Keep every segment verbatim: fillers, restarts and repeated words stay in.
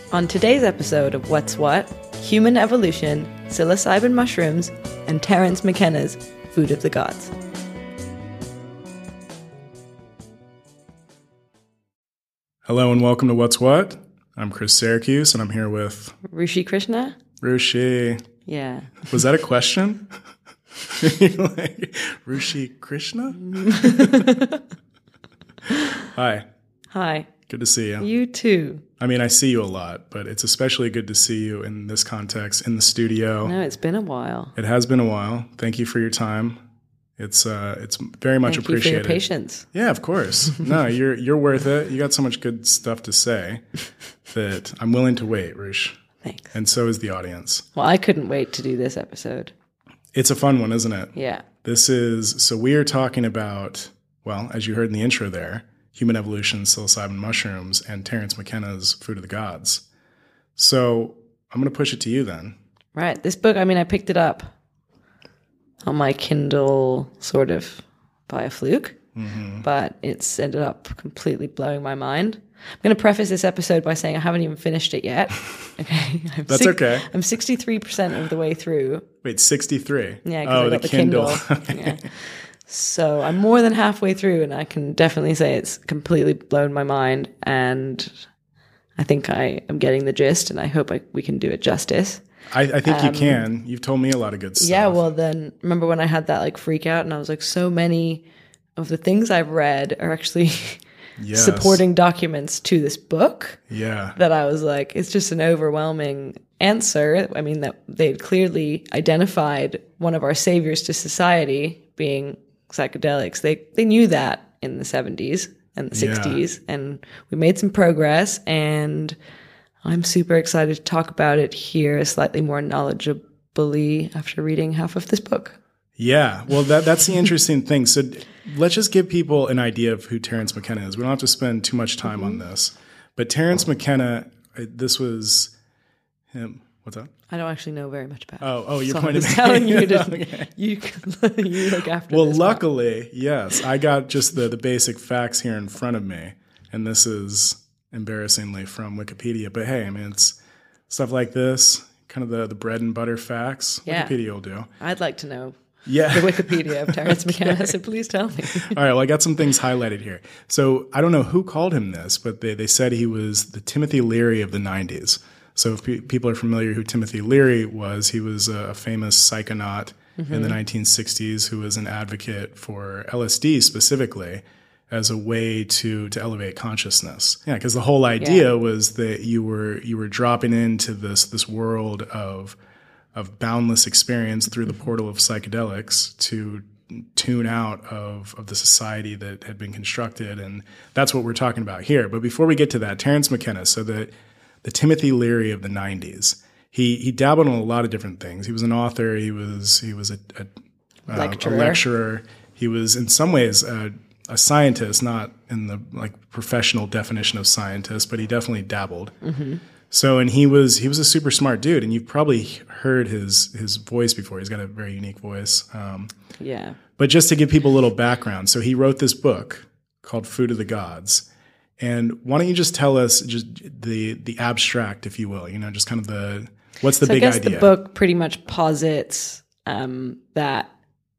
On today's episode of What's What, human evolution, psilocybin mushrooms, and Terence McKenna's Food of the Gods. Hello and welcome to What's What. I'm Chris Syracuse and I'm here with... Rishi Krishna? Rishi. Yeah. Was that a question? Like, Rishi Krishna? Hi. Hi. Good to see you. You too. I mean, I see you a lot, but it's especially good to see you in this context, in the studio. No, it's been a while. It has been a while. Thank you for your time. It's uh, it's very much Thank appreciated. You for your patience. Yeah, of course. No, you're you're worth it. You got so much good stuff to say that I'm willing to wait, Rish. Thanks. And so is the audience. Well, I couldn't wait to do this episode. It's a fun one, isn't it? Yeah. This is, so we are talking about, well, as you heard in the intro there, human evolution, psilocybin mushrooms, and Terence McKenna's Food of the Gods. So I'm going to push it to you then. Right. This book, I mean, I picked it up on my Kindle sort of by a fluke, mm-hmm. but it's ended up completely blowing my mind. I'm going to preface this episode by saying I haven't even finished it yet. Okay, I'm That's six, okay. I'm sixty-three percent of the way through. Wait, sixty-three? Yeah, because oh, I got the, the Kindle. Kindle. Yeah. So I'm more than halfway through, and I can definitely say it's completely blown my mind. And I think I am getting the gist, and I hope I, we can do it justice. I, I think um, you can. You've told me a lot of good stuff. Yeah, well, then remember when I had that like freak out, and I was like, so many of the things I've read are actually yes. supporting documents to this book. Yeah. That I was like, it's just an overwhelming answer. I mean, that they'd clearly identified one of our saviors to society being psychedelics. They they knew that in the seventies and the sixties, yeah. and we made some progress, and I'm super excited to talk about it here slightly more knowledgeably after reading half of this book. Yeah, well, that that's the interesting thing. So let's just give people an idea of who Terence McKenna is. We don't have to spend too much time mm-hmm. on this, but Terence McKenna, this was him. What's up? I don't actually know very much about it. Oh, oh, you're so pointing I'm telling you to okay. you, you look after well, this luckily, part. yes, I got just the, the basic facts here in front of me, and this is embarrassingly from Wikipedia. But hey, I mean, it's stuff like this, kind of the, the bread and butter facts. Yeah. Wikipedia will do. I'd like to know yeah. the Wikipedia of Terence McKenna, so please tell me. All right, well, I got some things highlighted here. So I don't know who called him this, but they, they said he was the Timothy Leary of the nineties. So if pe- people are familiar who Timothy Leary was, he was a, a famous psychonaut mm-hmm. in the nineteen sixties who was an advocate for L S D specifically as a way to to elevate consciousness. Yeah, because the whole idea yeah. was that you were you were dropping into this this world of of boundless experience through the portal of psychedelics to tune out of, of the society that had been constructed. And that's what we're talking about here. But before we get to that, Terence McKenna, so the, the Timothy Leary of the nineties, he he dabbled in a lot of different things. He was an author. He was he was a, a, uh, lecturer. a lecturer. He was in some ways a, a scientist, not in the like professional definition of scientist, but he definitely dabbled. Mm-hmm. So, and he was he was a super smart dude, and you've probably heard his his voice before. He's got a very unique voice. Um, yeah. But just to give people a little background, so he wrote this book called Food of the Gods. And why don't you just tell us just the the abstract, if you will, you know, just kind of the what's the so big I guess idea? The book pretty much posits um, that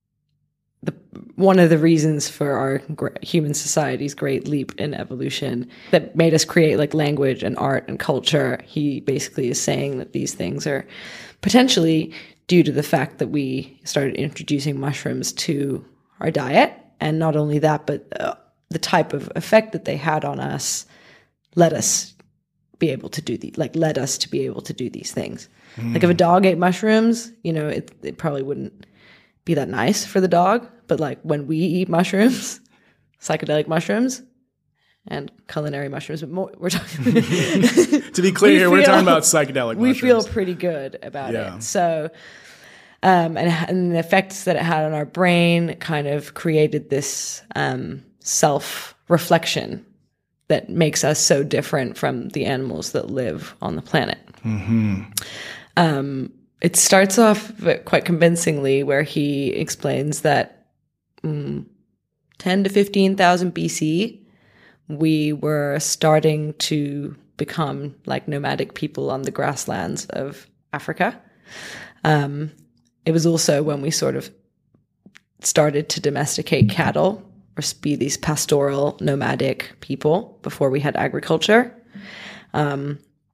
the one of the reasons for our gr- human society's great leap in evolution that made us create like language and art and culture, he basically is saying that these things are potentially due to the fact that we started introducing mushrooms to our diet. And not only that, but uh, the type of effect that they had on us led us be able to do the like led us to be able to do these things. Mm. Like if a dog ate mushrooms, you know, it it probably wouldn't be that nice for the dog. But like when we eat mushrooms, psychedelic mushrooms, and culinary mushrooms, but more, we're talking. To be clear, here, we're talking about psychedelic we mushrooms. We feel pretty good about yeah. it. So, um, and, and the effects that it had on our brain kind of created this um, self-reflection that makes us so different from the animals that live on the planet. Mm-hmm. Um, it starts off quite convincingly where he explains that mm, ten to fifteen thousand B C, we were starting to become like nomadic people on the grasslands of Africa. Um, it was also when we sort of started to domesticate cattle or be these pastoral nomadic people before we had agriculture. Um,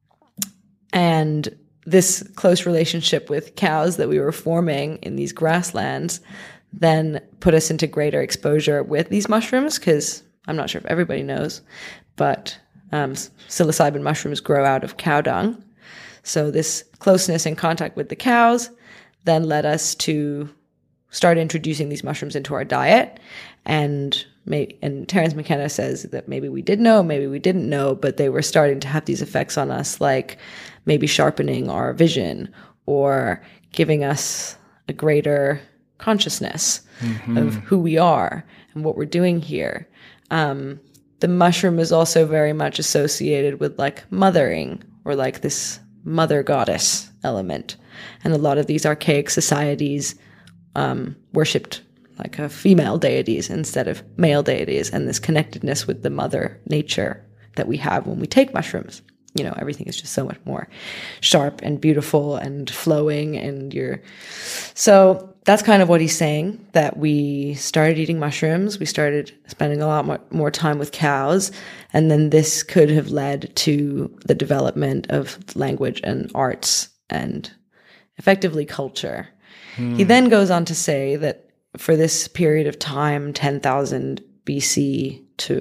and this close relationship with cows that we were forming in these grasslands then put us into greater exposure with these mushrooms, because I'm not sure if everybody knows, but um, psilocybin mushrooms grow out of cow dung. So this closeness and contact with the cows then led us to start introducing these mushrooms into our diet. And may, and Terence McKenna says that maybe we did know, maybe we didn't know, but they were starting to have these effects on us, like maybe sharpening our vision or giving us a greater consciousness mm-hmm. of who we are and what we're doing here. Um, the mushroom is also very much associated with like mothering, or like this mother goddess element. And a lot of these archaic societies um, worshipped like a female deities instead of male deities, and this connectedness with the mother nature that we have when we take mushrooms. You know, everything is just so much more sharp and beautiful and flowing, and you're... So that's kind of what he's saying, that we started eating mushrooms, we started spending a lot more, more time with cows, and then this could have led to the development of language and arts and effectively culture. Hmm. He then goes on to say that for this period of time, ten thousand B C to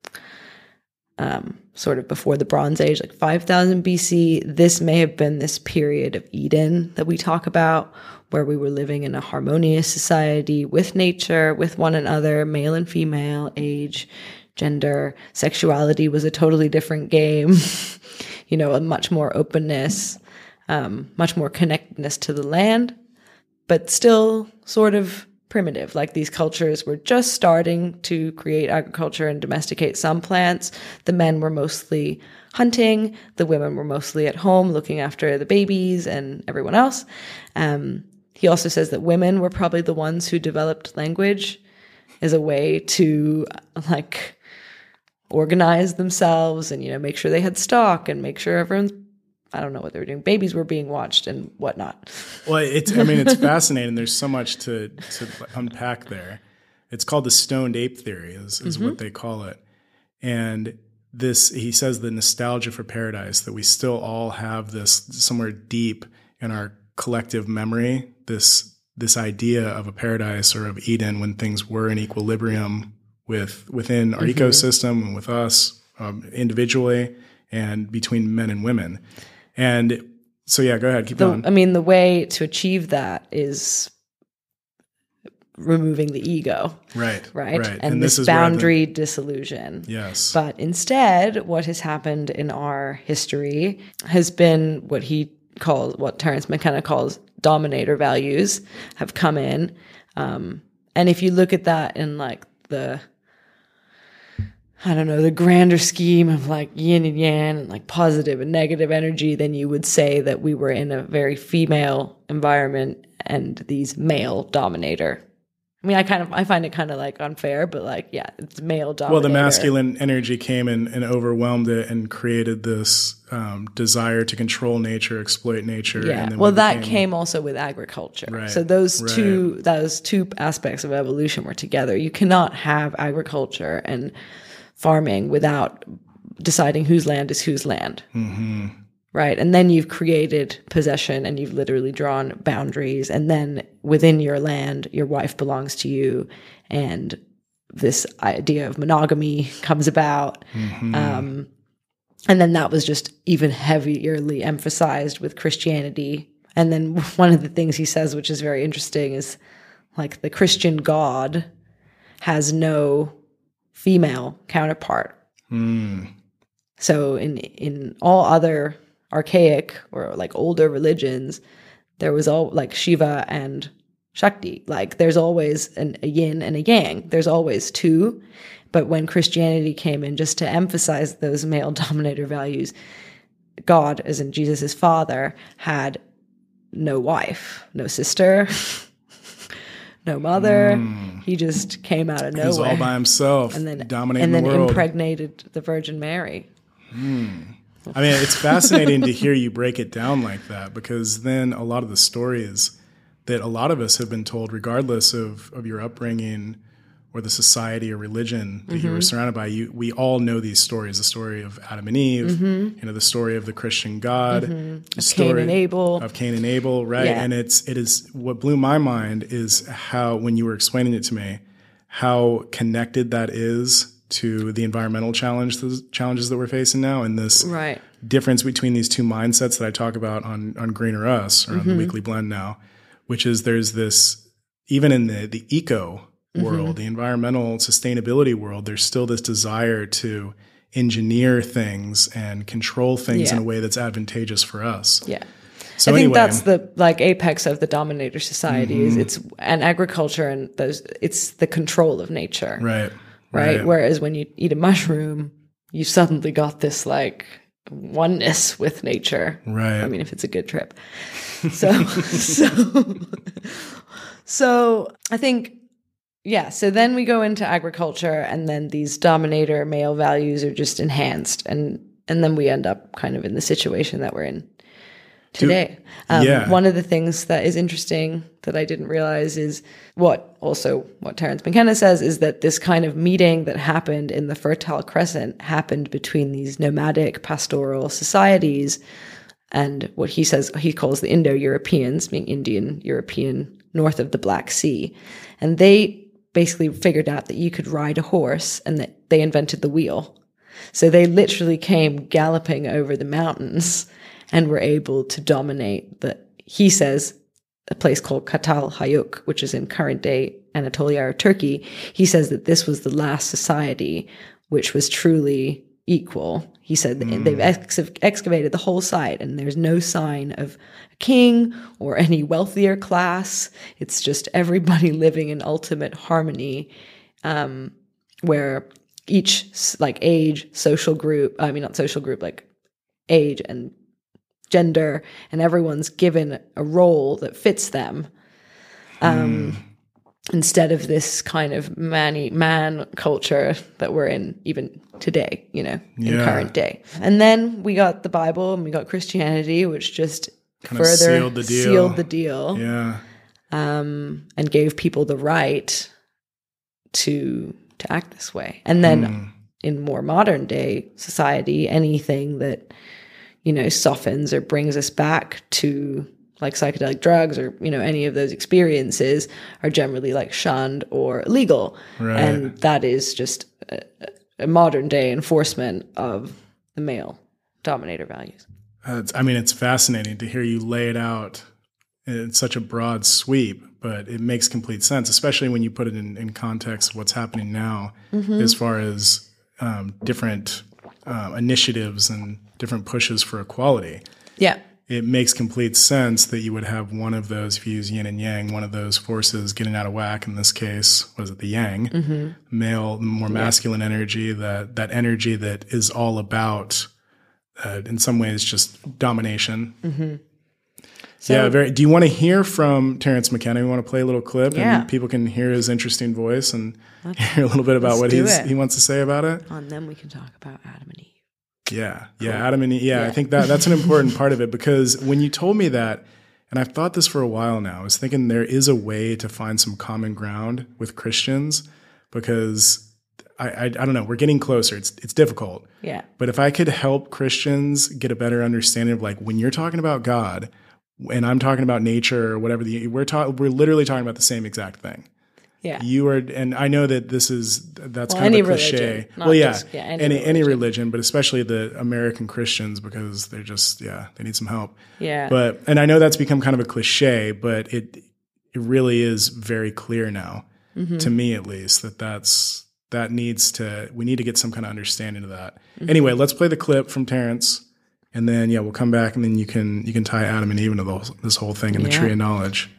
um, sort of before the Bronze Age, like five thousand B C, this may have been this period of Eden that we talk about, where we were living in a harmonious society with nature, with one another, male and female, age, gender, sexuality was a totally different game, you know, a much more openness, um, much more connectedness to the land, but still sort of primitive. Like these cultures were just starting to create agriculture and domesticate some plants. The men were mostly hunting. The women were mostly at home looking after the babies and everyone else. Um, he also says that women were probably the ones who developed language as a way to like organize themselves and, you know, make sure they had stock and make sure everyone's, I don't know what they were doing. Babies were being watched and whatnot. Well, it's, I mean, it's fascinating. There's so much to, to unpack there. It's called the stoned ape theory is, is mm-hmm. what they call it. And this, he says the nostalgia for paradise, that we still all have this somewhere deep in our collective memory, this, this idea of a paradise or of Eden when things were in equilibrium with, within our mm-hmm. ecosystem and with us um, individually and between men and women. And so, yeah, go ahead, keep the, going. I mean, the way to achieve that is removing the ego. Right, right. right. And, and this, this boundary the, disillusion. Yes. But instead, what has happened in our history has been what he calls, what Terence McKenna calls dominator values have come in. Um, and if you look at that in like the... I don't know, the grander scheme of like yin and yang and like positive and negative energy, then you would say that we were in a very female environment and these male dominator. I mean, I kind of, I find it kind of like unfair, but like, yeah, it's male dominator. Well, the masculine energy came and, and overwhelmed it and created this um, desire to control nature, exploit nature. Yeah. And then well, we that became, came also with agriculture. Right, so those right. two, those two aspects of evolution were together. You cannot have agriculture and farming without deciding whose land is whose land. Mm-hmm. Right. And then you've created possession and you've literally drawn boundaries. And then within your land, your wife belongs to you. And this idea of monogamy comes about. Mm-hmm. Um, and then that was just even heavierly emphasized with Christianity. And then one of the things he says, which is very interesting, is like the Christian God has no female counterpart. Mm. So in in all other archaic or like older religions, there was all like Shiva and Shakti. Like there's always an, a yin and a yang. There's always two. But when Christianity came in, just to emphasize those male dominator values, God, as in Jesus' father, had no wife, no sister, no mother. Mm. He just came out of nowhere. He's all by himself, and then dominating and the then world. impregnated the Virgin Mary. Mm. I mean, it's fascinating to hear you break it down like that, because then a lot of the stories that a lot of us have been told, regardless of, of your upbringing or the society or religion that mm-hmm. you were surrounded by, you, we all know these stories, the story of Adam and Eve, mm-hmm. you know, the story of the Christian God, mm-hmm. the of story Cain and Abel. of Cain and Abel, right? Yeah. And it's, it is, what blew my mind is how, when you were explaining it to me, how connected that is to the environmental challenge, the challenges that we're facing now, and this right. difference between these two mindsets that I talk about on, on Greener Us, or on mm-hmm. the Weekly Blend now, which is there's this, even in the, the eco world, mm-hmm. the environmental sustainability world, there's still this desire to engineer things and control things yeah. in a way that's advantageous for us. Yeah. So I think anyway, that's the like apex of the dominator society mm-hmm. is it's and agriculture and those it's the control of nature. Right. Right. Right. Whereas when you eat a mushroom, you suddenly got this like oneness with nature. Right. I mean, if it's a good trip. So so so I think yeah, so then we go into agriculture, and then these dominator male values are just enhanced, and and then we end up kind of in the situation that we're in today. Do, um, yeah. One of the things that is interesting that I didn't realize is what also what Terence McKenna says is that this kind of meeting that happened in the Fertile Crescent happened between these nomadic pastoral societies and what he says he calls the Indo-Europeans, meaning Indian, European, north of the Black Sea. And they basically figured out that you could ride a horse, and that they invented the wheel. So they literally came galloping over the mountains and were able to dominate the, he says, a place called Katal Hayuk, which is in current day Anatolia or Turkey. He says that this was the last society which was truly equal. He said mm. they've ex- excavated the whole site, and there's no sign of a king or any wealthier class. It's just everybody living in ultimate harmony, um, where each like age, social group, I mean, not social group, like age and gender, and everyone's given a role that fits them. Um, mm. Instead of this kind of manny man culture that we're in even today, you know, in yeah. current day. And then we got the Bible and we got Christianity, which just kind further of sealed the deal. Sealed the deal. Yeah. Um, and gave people the right to to act this way. And then mm. in more modern day society, anything that, you know, softens or brings us back to like psychedelic drugs or, you know, any of those experiences are generally like shunned or illegal. Right. And that is just a, a modern day enforcement of the male dominator values. Uh, I mean, it's fascinating to hear you lay it out in such a broad sweep, but it makes complete sense, especially when you put it in, in context of what's happening now mm-hmm. as far as um, different uh, initiatives and different pushes for equality. Yeah. It makes complete sense that you would have one of those, if you use yin and yang, one of those forces getting out of whack, in this case, was it the yang, mm-hmm. male, more masculine yeah. energy, that that energy that is all about, uh, in some ways, just domination. Mm-hmm. So, yeah, very. Do you want to hear from Terence McKenna? You want to play a little clip yeah. and people can hear his interesting voice and let's, hear a little bit about what he's, he wants to say about it? And then we can talk about Adam and Eve. Yeah, yeah, cool. Adam and Eve. Yeah, yeah, I think that that's an important part of it, because when you told me that, and I've thought this for a while now, I was thinking there is a way to find some common ground with Christians, because I, I, I don't know, we're getting closer. It's it's difficult. Yeah. But if I could help Christians get a better understanding of, like, when you're talking about God and I'm talking about nature or whatever, the we're talking, we're literally talking about the same exact thing. Yeah. You are, and I know that this is, that's well, kind any of a cliche. Religion, well, yeah, just, yeah any, any, religion. any religion, but especially the American Christians, because they're just, yeah, they need some help. Yeah. But, and I know that's become kind of a cliche, but it, it really is very clear now, mm-hmm. to me at least, that that's, that needs to, we need to get some kind of understanding of that. Mm-hmm. Anyway, let's play the clip from Terence, and then, yeah, we'll come back, and then you can, you can tie Adam and Eve into the, this whole thing in the yeah. tree of knowledge.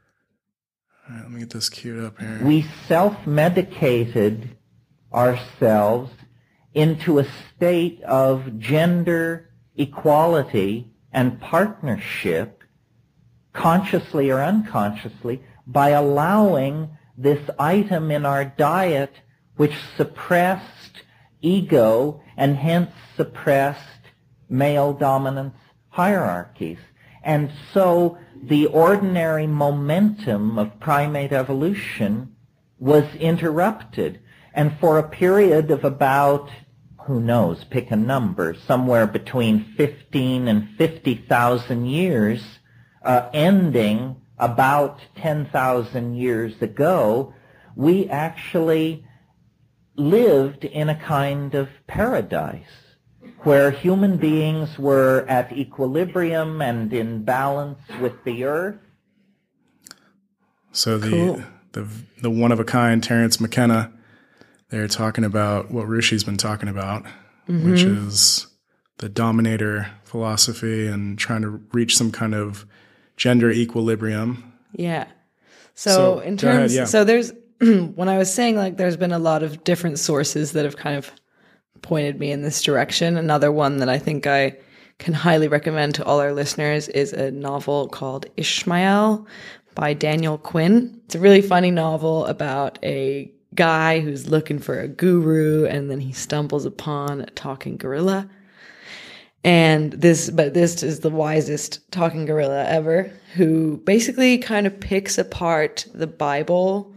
All right, let me get this queued up here. We self-medicated ourselves into a state of gender equality and partnership, consciously or unconsciously, by allowing this item in our diet which suppressed ego and hence suppressed male dominance hierarchies. And so the ordinary momentum of primate evolution was interrupted. And for a period of about, who knows, pick a number, somewhere between fifteen and fifty thousand years, uh, ending about ten thousand years ago, we actually lived in a kind of paradise where human beings were at equilibrium and in balance with the earth. So the Cool. the the one of a kind Terence McKenna, they're talking about what Rishi's been talking about, Mm-hmm. which is the dominator philosophy and trying to reach some kind of gender equilibrium. Yeah. So, So, in go ahead, terms, yeah. so there's, when I was saying like there's been a lot of different sources that have kind of pointed me in this direction. Another one that I think I can highly recommend to all our listeners is a novel called Ishmael by Daniel Quinn. It's a really funny novel about a guy who's looking for a guru, and then he stumbles upon a talking gorilla. And this, but this is the wisest talking gorilla ever, who basically kind of picks apart the Bible,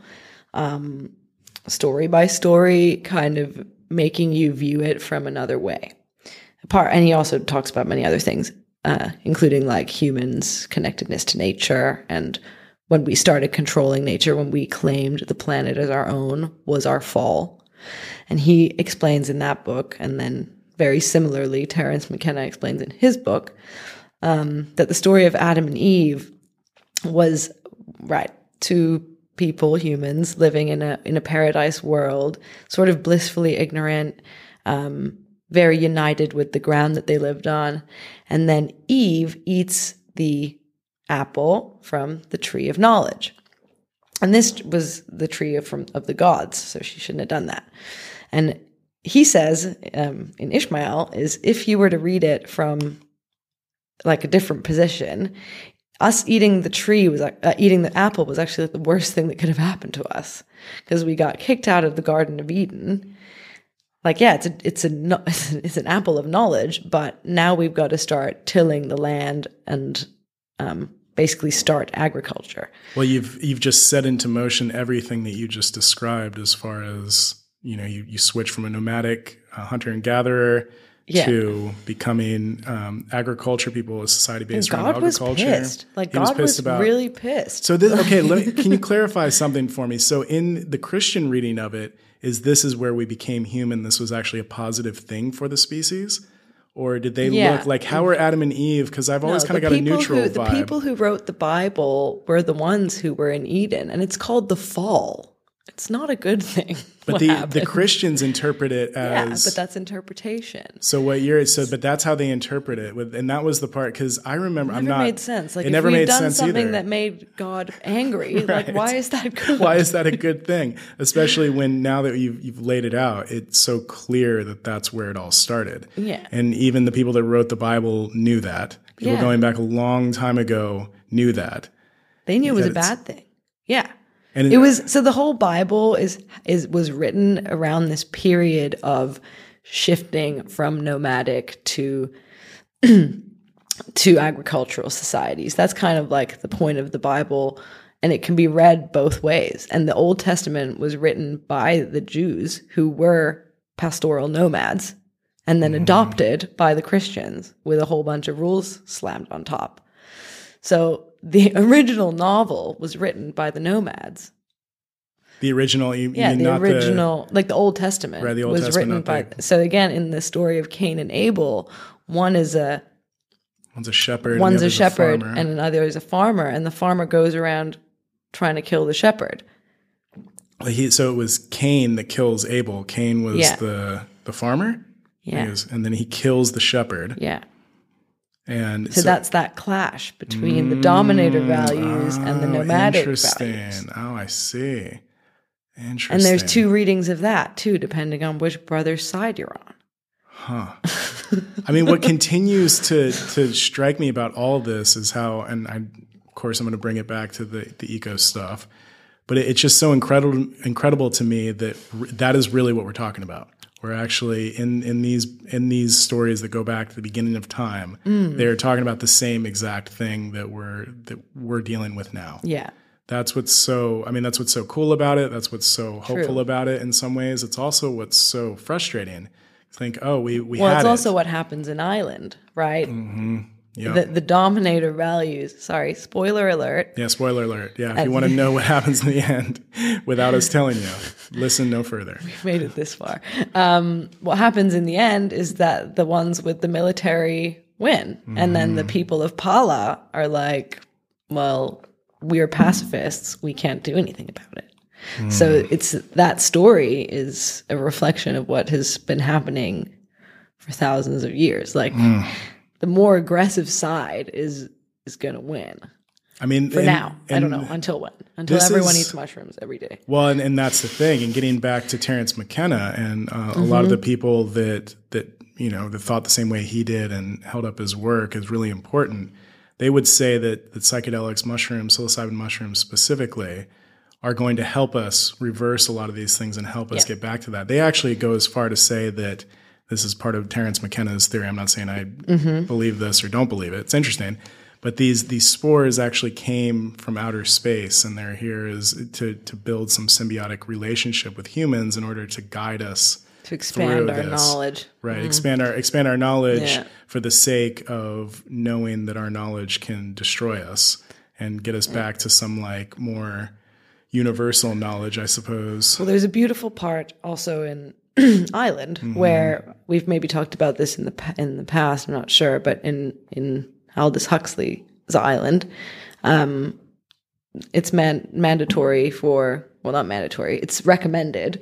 um, story by story, kind of making you view it from another way. Apart, and he also talks about many other things, uh, including like humans' connectedness to nature, and when we started controlling nature, when we claimed the planet as our own, was our fall. And he explains in that book, and then very similarly, Terence McKenna explains in his book, um, that the story of Adam and Eve was, right, two people, humans, living in a in a paradise world, sort of blissfully ignorant, um, very united with the ground that they lived on. And then Eve eats the apple from the tree of knowledge. And this was the tree of, from, of the gods, so she shouldn't have done that. And he says um, in Ishmael is if you were to read it from like a different position, us eating the tree was like uh, eating the apple was actually like the worst thing that could have happened to us, because we got kicked out of the Garden of Eden. Like, yeah, it's a, it's a, it's an apple of knowledge, but now we've got to start tilling the land and um, basically start agriculture. Well, you've you've just set into motion everything that you just described, as far as, you know, you, you switch from a nomadic uh, hunter and gatherer Yeah. to becoming um, agriculture people, a society based around God was agriculture. pissed. Like He was God pissed was about- really pissed. So this, okay, let me, can you clarify something for me? So in the Christian reading of it, is this is where we became human? This was actually a positive thing for the species? Or did they Yeah. look like, how are Adam and Eve? Because I've always No, kind of the got a people neutral who, vibe. The people who wrote the Bible were the ones who were in Eden, and it's called the fall. It's not a good thing. but what the, the happened. Christians interpret it yeah, as... but that's interpretation. So what you're so, but that's how they interpret it, with, and that was the part, because I remember I'm Never not. made sense. Like it if never we've made done sense something either. that made God angry, like Right. why is that good? Why is that a good thing? Especially when now that you've you've laid it out, it's so clear that that's where it all started. Yeah. And even the people that wrote the Bible knew that. People Yeah. going back a long time ago knew that. They knew it was a Because- bad thing. Yeah. And It was so the whole Bible is is was written around this period of shifting from nomadic to to agricultural societies. That's kind of like the point of the Bible, and it can be read both ways. And the Old Testament was written by the Jews who were pastoral nomads and then adopted by the Christians with a whole bunch of rules slammed on top. So the original novel was written by the nomads. the original. You, Yeah, you mean the not original, like the Old Testament, Right, the Old was Testament, written not by. the- So again, in the story of Cain and Abel, one is a one's a shepherd. and one's the a other's shepherd, farmer. and another is a farmer, and the farmer goes around trying to kill the shepherd. He, so it was Cain that kills Abel. Cain was Yeah. the the farmer. Yeah, He was- and then he kills the shepherd. yeah. And So, that's that clash between the dominator values and the Oh, nomadic interesting. values. Oh, I see. Interesting. And there's two readings of that too, depending on which brother's side you're on. Huh. I mean, what continues to to strike me about all of this is how, and I of course, I'm going to bring it back to the, the eco stuff. But it, it's just so incredible, incredible to me that r- that is really what we're talking about. We're actually in, in these in these stories that go back to the beginning of time. Mm. They're talking about the same exact thing that we're that we're dealing with now. Yeah. That's what's so, I mean, that's what's so cool about it. That's what's so hopeful True. about it in some ways. It's also what's so frustrating. Think, oh, we, we well, had it's it. also what happens in Island, right? Mm-hmm. Yep. The, the Dominator values, sorry, spoiler alert. Yeah, spoiler alert. Yeah, if you want to know what happens in the end without us telling you, listen no further. We've made it this far. Um, what happens in the end is that the ones with the military win. Mm-hmm. And then the people of Pala are like, well, we're pacifists. We can't do anything about it. Mm. So it's that story is a reflection of what has been happening for thousands of years. Like mm. the more aggressive side is is going to win. I mean, for and, now, and I don't know until when. Until everyone is, eats mushrooms every day. Well, and, and that's the thing. And getting back to Terence McKenna and uh, mm-hmm. a lot of the people that that you know that thought the same way he did and held up his work is really important. They would say that, that psychedelics, mushrooms, psilocybin mushrooms specifically, are going to help us reverse a lot of these things and help us yeah. get back to that. They actually go as far to say that this is part of Terence McKenna's theory. I'm not saying I mm-hmm. believe this or don't believe it. It's interesting. But these these spores actually came from outer space, and they're here is to, to build some symbiotic relationship with humans in order to guide us to expand our this. knowledge. Right, mm. expand our expand our knowledge yeah. for the sake of knowing that our knowledge can destroy us and get us back to some like more universal knowledge, I suppose. Well, there's a beautiful part also in Island mm-hmm. where we've maybe talked about this in the in the past. I'm not sure, but in in Aldous Huxley's Island, um, it's man- mandatory for well, not mandatory. It's recommended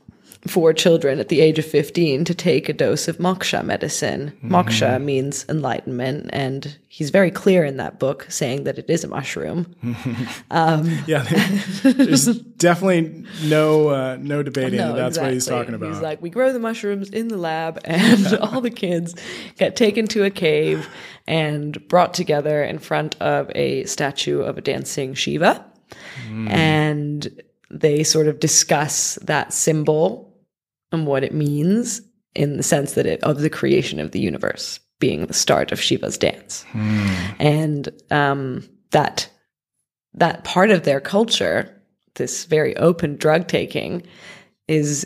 for children at the age of fifteen to take a dose of moksha medicine. Mm-hmm. Moksha means enlightenment, and he's very clear in that book saying that it is a mushroom. um, yeah, there's definitely no uh, no debating no, that that's exactly. what he's talking about. He's like, we grow the mushrooms in the lab, and all the kids get taken to a cave and brought together in front of a statue of a dancing Shiva, mm. and they sort of discuss that symbol and what it means in the sense that it of the creation of the universe being the start of Shiva's dance. Hmm. And um, that that part of their culture, this very open drug taking, is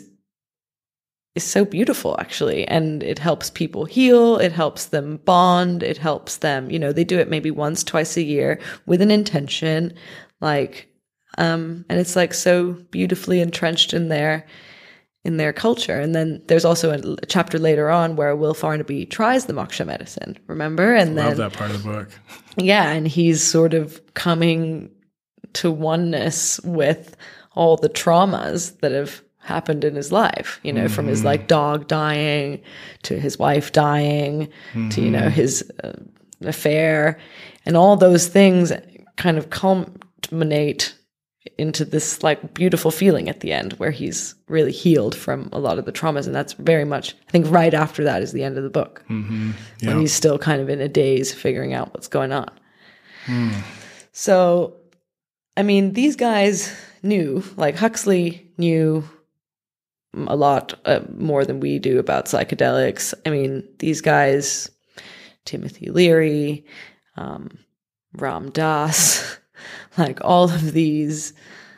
is so beautiful, actually. And it helps people heal. It helps them bond. It helps them, you know, they do it maybe once, twice a year with an intention, like, um, and it's like so beautifully entrenched in their in their culture. And then there's also a, a chapter later on where Will Farnaby tries the moksha medicine, remember? And I love then, that part of the book. Yeah, and he's sort of coming to oneness with all the traumas that have happened in his life, you know, mm-hmm. from his like dog dying to his wife dying mm-hmm. to, you know, his uh, affair, and all those things kind of culminate into this like beautiful feeling at the end where he's really healed from a lot of the traumas. And that's very much, I think right after that is the end of the book, mm-hmm. yeah. when he's still kind of in a daze figuring out what's going on. Mm. So, I mean, these guys knew, like Huxley knew a lot uh, more than we do about psychedelics. I mean, these guys, Timothy Leary, um, Ram Dass, like all of these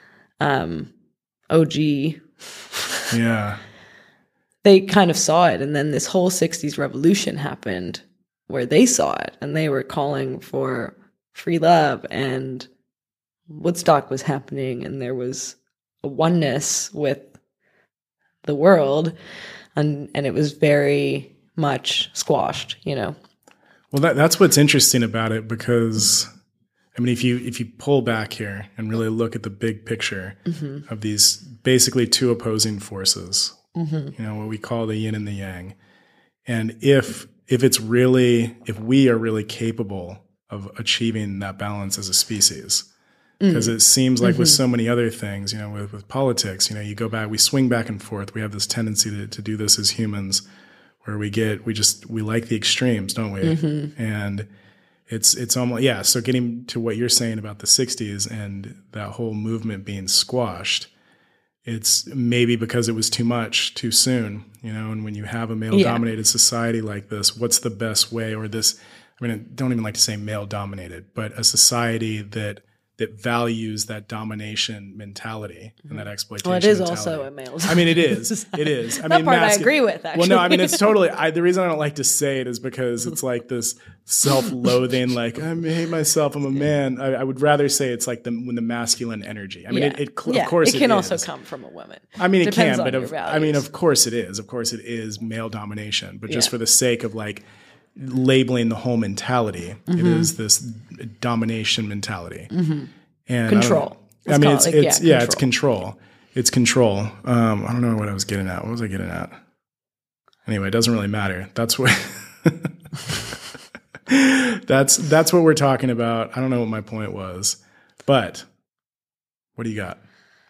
um, O G. Yeah. They kind of saw it. And then this whole sixties revolution happened where they saw it and they were calling for free love, and Woodstock was happening, and there was a oneness with the world, and, and it was very much squashed, you know? Well, that, that's what's interesting about it, because I mean, if you if you pull back here and really look at the big picture mm-hmm. of these basically two opposing forces, mm-hmm. you know, what we call the yin and the yang, and if if it's really if we are really capable of achieving that balance as a species, because mm-hmm. it seems like mm-hmm. with so many other things, you know, with, with politics, you know, you go back, we swing back and forth. We have this tendency to, to do this as humans, where we get we just we like the extremes, don't we? Mm-hmm. And It's it's almost yeah. So getting to what you're saying about the sixties and that whole movement being squashed, it's maybe because it was too much too soon, you know. And when you have a male-dominated yeah. society like this, what's the best way? Or this, I mean, I don't even like to say male-dominated, but a society that that values that domination mentality and that exploitation. Well, it is mentality. also a male. I mean, it is. It is. I that mean, part mascu- I agree with. Actually, well, no, I mean, it's totally. I, the reason I don't like to say it is because it's like this self-loathing, like I hate myself. I'm a man. I, I would rather say it's like the when the masculine energy. I mean, yeah. it, it yeah. of course it can it also is. come from a woman. I mean, it Depends can, but on of, your I mean, values. of course it is. Of course it is male domination. But just Yeah. for the sake of like labeling the whole mentality, mm-hmm. it is this domination mentality mm-hmm. and control. I, I mean, it's, like, it's yeah, yeah, it's control. It's control. Um, I don't know what I was getting at. What was I getting at? Anyway, it doesn't really matter. That's what that's that's what we're talking about. I don't know what my point was, but what do you got?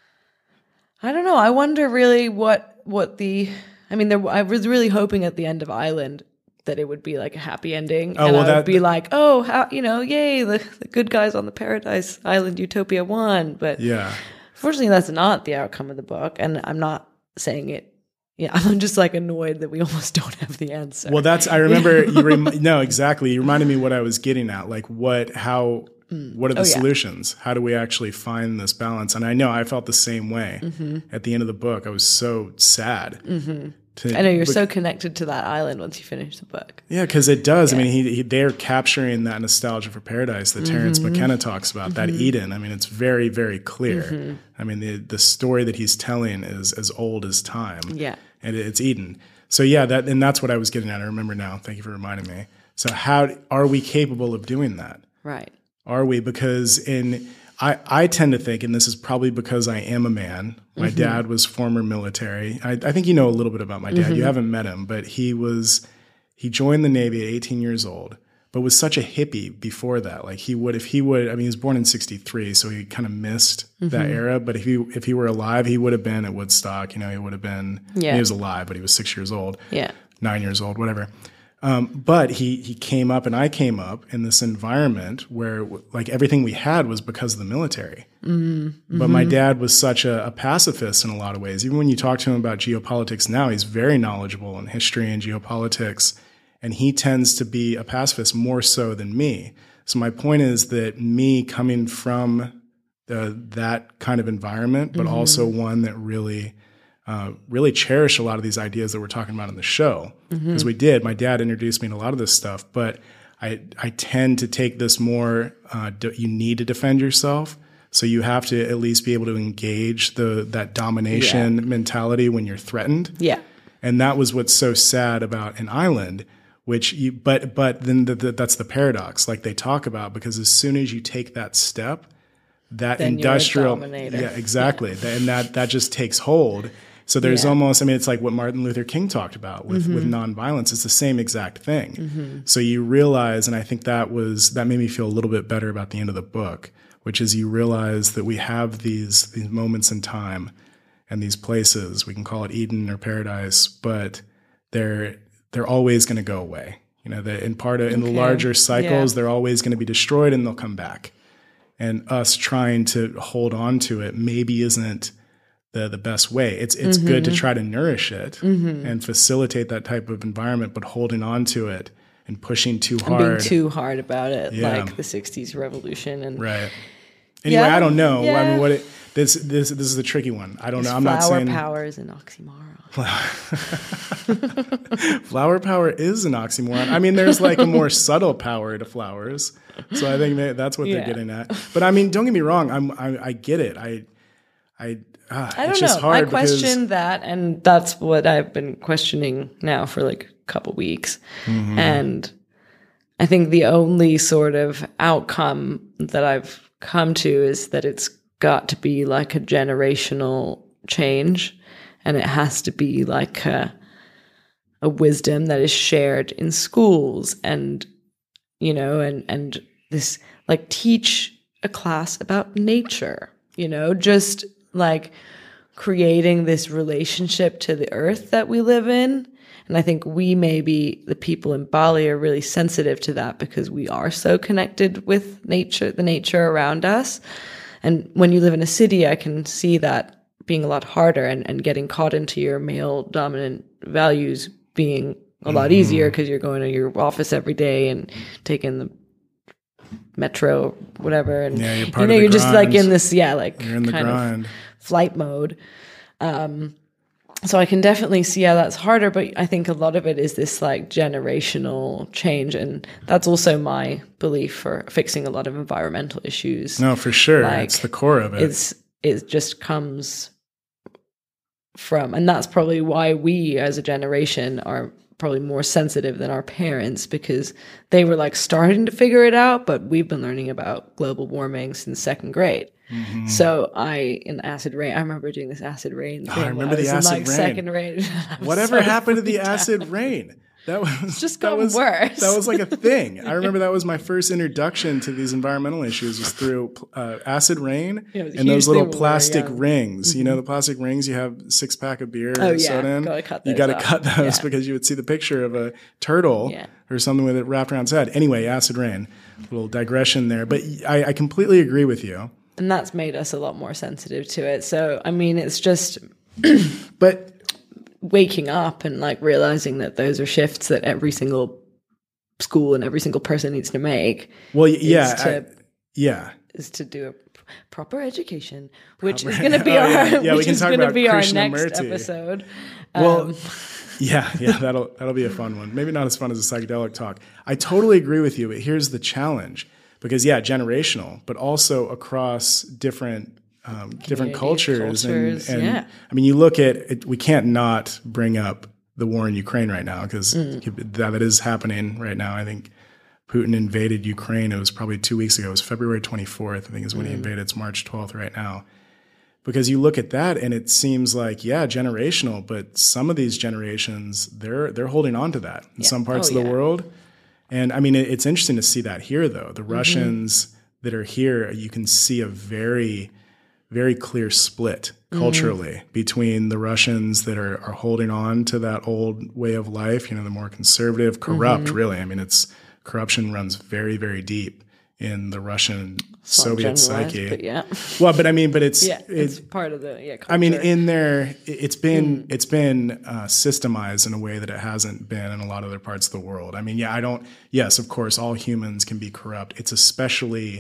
I don't know. I wonder really what what the. I mean, there, I was really hoping at the end of Island that it would be like a happy ending, oh, and well, I that, would be like, oh, how you know, yay, the, the good guys on the Paradise Island Utopia won. But yeah. Fortunately, that's not the outcome of the book, and I'm not saying it. Yeah, I'm just like annoyed that we almost don't have the answer. Well, that's I remember. you rem- no, exactly. You reminded me what I was getting at. Like, what, how, mm. what are the oh, solutions? Yeah. How do we actually find this balance? And I know I felt the same way mm-hmm. at the end of the book. I was so sad. Mm-hmm. To, I know you're but, so connected to that island once you finish the book. Yeah, because it does. Yeah. I mean, he, he they're capturing that nostalgia for paradise that mm-hmm. Terence McKenna talks about. Mm-hmm. That Eden. I mean, it's very, very clear. Mm-hmm. I mean, the the story that he's telling is as old as time. Yeah, and it's Eden. So yeah, that and that's what I was getting at. I remember now. Thank you for reminding me. So how are we capable of doing that? Right. Are we? Because in I, I tend to think, and this is probably because I am a man. My mm-hmm. dad was former military. I, I think you know a little bit about my dad. Mm-hmm. You haven't met him, but he was he joined the Navy at eighteen years old, but was such a hippie before that. Like he would, if he would, I mean, he was born in sixty-three, so he kind of missed mm-hmm. that era. But if he if he were alive, he would have been at Woodstock. You know, he would have been. Yeah. He was alive, but he was six years old. Yeah. Nine years old, whatever. Um, but he he came up, and I came up in this environment where like everything we had was because of the military. Mm-hmm. But my dad was such a, a pacifist in a lot of ways. Even when you talk to him about geopolitics now, he's very knowledgeable in history and geopolitics, and he tends to be a pacifist more so than me. So my point is that me coming from the, that kind of environment, but mm-hmm. also one that really Uh, really cherish a lot of these ideas that we're talking about in the show, because mm-hmm. we did. My dad introduced me to a lot of this stuff, but I I tend to take this more. Uh, do, you need to defend yourself, so you have to at least be able to engage the that domination yeah. mentality when you're threatened. Yeah, and that was what's so sad about an island. Which you, but but then the, the, that's the paradox, like they talk about, because as soon as you take that step, that then industrial, you're a dominator. yeah, exactly, yeah. and that that just takes hold. So there's yeah. almost, I mean, it's like what Martin Luther King talked about with, mm-hmm. with nonviolence. It's the same exact thing. Mm-hmm. So you realize, and I think that was, that made me feel a little bit better about the end of the book, which is you realize that we have these, these moments in time and these places, we can call it Eden or paradise, but they're, they're always going to go away. You know, that in part of, in okay. the larger cycles, yeah. they're always going to be destroyed and they'll come back. And us trying to hold on to it maybe isn't the the best way. It's it's mm-hmm. good to try to nourish it mm-hmm. and facilitate that type of environment, but holding on to it and pushing too hard. And being too hard about it, yeah. like the sixties revolution and right. Anyway, yeah. I don't know. Yeah. I mean, what it, this this this is a tricky one. I don't know. I'm not saying flower power is an oxymoron. Flower power is an oxymoron. I mean, there's like a more subtle power to flowers, so I think that, that's what yeah. they're getting at. But I mean, don't get me wrong. I'm I, I get it. I I. Ah, I don't it's know. just hard I question that, and that's what I've been questioning now for like a couple weeks. Mm-hmm. And I think the only sort of outcome that I've come to is that it's got to be like a generational change, and it has to be like a, a wisdom that is shared in schools, and you know, and and this like teach a class about nature, you know, just like creating this relationship to the earth that we live in. And I think we, maybe the people in Bali, are really sensitive to that because we are so connected with nature, the nature around us. And when you live in a city, I can see that being a lot harder, and, and getting caught into your male dominant values being a lot mm-hmm. easier because you're going to your office every day and taking the metro, whatever. And yeah, you're part you know, of the you're just like grind. in this, yeah, like you're in the kind grind. of flight mode. Um, so I can definitely see how that's harder, but I think a lot of it is this like generational change. And that's also my belief for fixing a lot of environmental issues. No, for sure. Like, it's the core of it. It's, it just comes from, and that's probably why we as a generation are probably more sensitive than our parents, because they were like starting to figure it out, but we've been learning about global warming since second grade. Mm-hmm. So I, in acid rain, I remember doing this acid rain thing. Oh, I remember the I was acid in, like, rain. Second grade. Whatever so happened to the acid out. rain? That was it's just that gotten was, worse. That was like a thing. I remember that was my first introduction to these environmental issues, was through uh, acid rain yeah, and those little plastic young. rings. Mm-hmm. You know, the plastic rings you have six pack of beer oh, or yeah. soda in. Gotta cut you got to off. cut those yeah. because you would see the picture of a turtle yeah. or something with it wrapped around its head. Anyway, acid rain. A little digression there, but I, I completely agree with you. And that's made us a lot more sensitive to it. So, I mean, it's just but waking up and like realizing that those are shifts that every single school and every single person needs to make. Well, yeah, is to, I, yeah, is to do a proper education, which proper, is going to be oh, our yeah, yeah, which we can is talk going to about be our Krishnamurti. next episode. Well, um, yeah, yeah, that'll that'll be a fun one. Maybe not as fun as a psychedelic talk. I totally agree with you, but here's the challenge. Because, yeah, generational, but also across different um, different cultures. cultures and, and yeah. I mean, you look at it, we can't not bring up the war in Ukraine right now, because mm. that, that is happening right now. I think Putin invaded Ukraine. It was probably two weeks ago. It was February twenty-fourth, I think, is when mm. he invaded. It's March twelfth right now. Because you look at that and it seems like, yeah, generational, but some of these generations, they're they're holding on to that in yeah. some parts oh, of the yeah. world. And I mean, it's interesting to see that here, though. The mm-hmm. Russians that are here, you can see a very, very clear split culturally mm-hmm. between the Russians that are, are holding on to that old way of life, you know, the more conservative, corrupt, mm-hmm. really. I mean, it's corruption runs very, very deep in the Russian Soviet psyche. But yeah. Well, but I mean, but it's yeah, it's, it's part of the yeah. Culture. I mean, in there, it's been mm. it's been uh, systemized in a way that it hasn't been in a lot of other parts of the world. I mean, yeah, I don't. Yes, of course, all humans can be corrupt. It's especially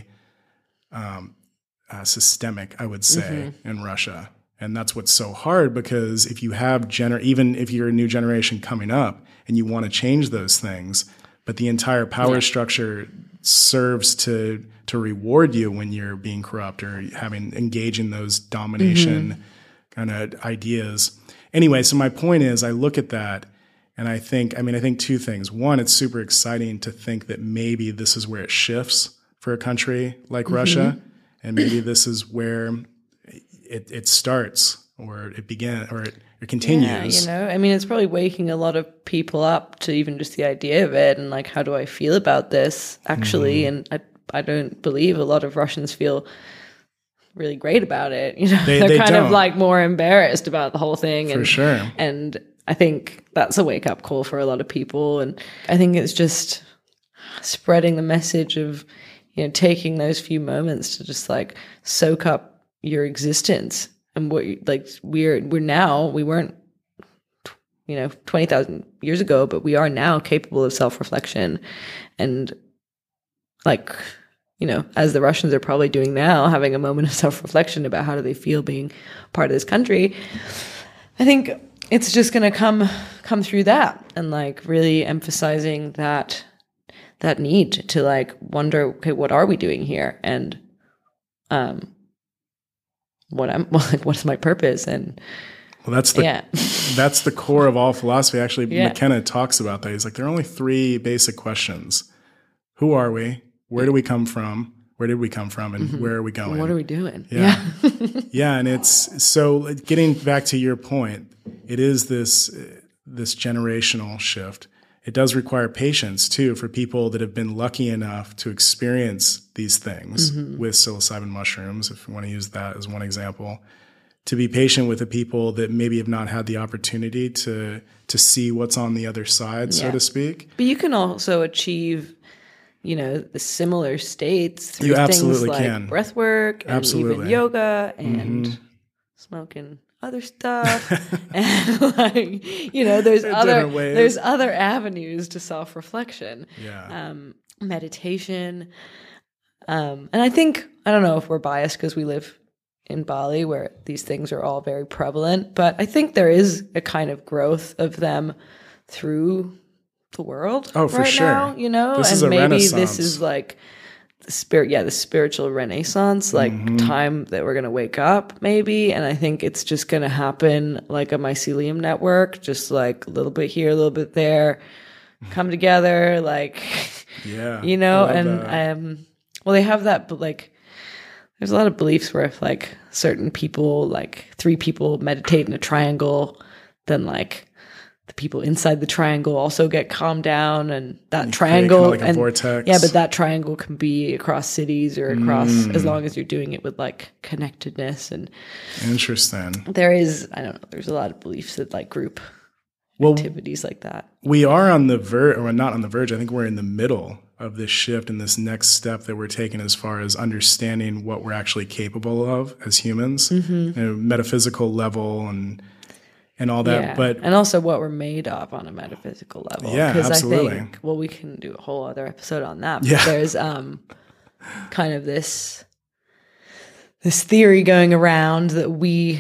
um, uh, systemic, I would say, mm-hmm. in Russia, and that's what's so hard, because if you have gener, even if you're a new generation coming up and you want to change those things, but the entire power yeah. structure serves to to reward you when you're being corrupt or having engaging those domination mm-hmm. kind of ideas. Anyway, so my point is, I look at that and I think, I mean, I think two things. One, it's super exciting to think that maybe this is where it shifts for a country like mm-hmm. Russia, and maybe this is where it, it starts, or it began, or it, it continues. Yeah, you know, I mean, it's probably waking a lot of people up to even just the idea of it, and like, how do I feel about this actually? Mm-hmm. And I, I don't believe a lot of Russians feel really great about it. You know, they, they're they kind don't. of like more embarrassed about the whole thing. And, for sure. And I think that's a wake up call for a lot of people. And I think it's just spreading the message of, you know, taking those few moments to just like soak up your existence. And what, like, we're, we're now, we weren't, you know, twenty thousand years ago, but we are now capable of self-reflection. And like, you know, as the Russians are probably doing now, having a moment of self-reflection about how do they feel being part of this country. I think it's just going to come, come through that, and like really emphasizing that, that need to like wonder, okay, what are we doing here? And, um, what I'm like, what's my purpose? And well, that's the yeah. that's the core of all philosophy. Actually, yeah. McKenna talks about that. He's like, there are only three basic questions: who are we? Where do we come from? Where did we come from? And mm-hmm. where are we going? What are we doing? Yeah, yeah. yeah. And it's so getting back to your point. It is this this generational shift. It does require patience too for people that have been lucky enough to experience these things mm-hmm. with psilocybin mushrooms, if you want to use that as one example, to be patient with the people that maybe have not had the opportunity to to see what's on the other side, so Yeah. to speak. But you can also achieve, you know, the similar states through You things absolutely like can. breath work and Absolutely. even yoga and Mhm. smoking other stuff. And like, you know, there's There are other different ways. there's other avenues to self-reflection. Yeah. Um, meditation. Um, and I think, I don't know if we're biased because we live in Bali where these things are all very prevalent, but I think there is a kind of growth of them through the world Oh, for right sure. now, you know, This and is a maybe renaissance. this is like the spirit, yeah, the spiritual renaissance, like Mm-hmm. time that we're going to wake up maybe. And I think it's just going to happen like a mycelium network, just like a little bit here, a little bit there, come together, like, Yeah. you know, I love and, that. um, well, they have that, but like, there's a lot of beliefs where if like certain people, like three people meditate in a triangle, then like the people inside the triangle also get calmed down, and that You create triangle, kinda like a and vortex. yeah, but that triangle can be across cities or across, Mm. as long as you're doing it with like connectedness. And Interesting. there is, I don't know, there's a lot of beliefs that like group Well, activities like that. we are on the verge, or not on the verge. I think we're in the middle of this shift and this next step that we're taking as far as understanding what we're actually capable of as humans, Mm-hmm. you know, metaphysical level and and all that. Yeah. But and also what we're made of on a metaphysical level. Yeah, Because I absolutely. think, well, we can do a whole other episode on that. But Yeah. there's um kind of this this theory going around that we